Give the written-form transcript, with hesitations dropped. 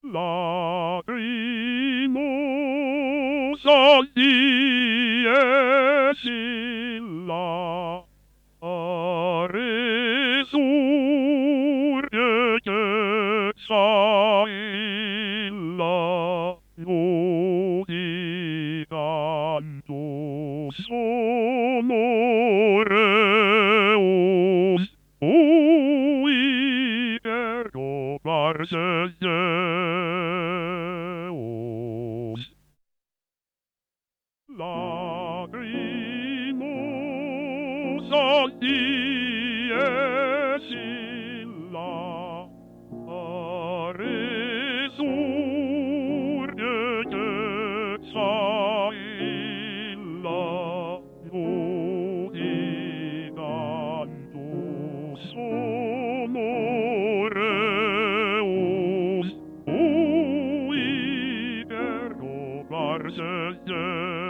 lacrimosa die scilla resurge illa odi canto sonoreus ui ergo Barceus lacrimosa dies illa resurge illa cantus sonoreus ui ergo Barceus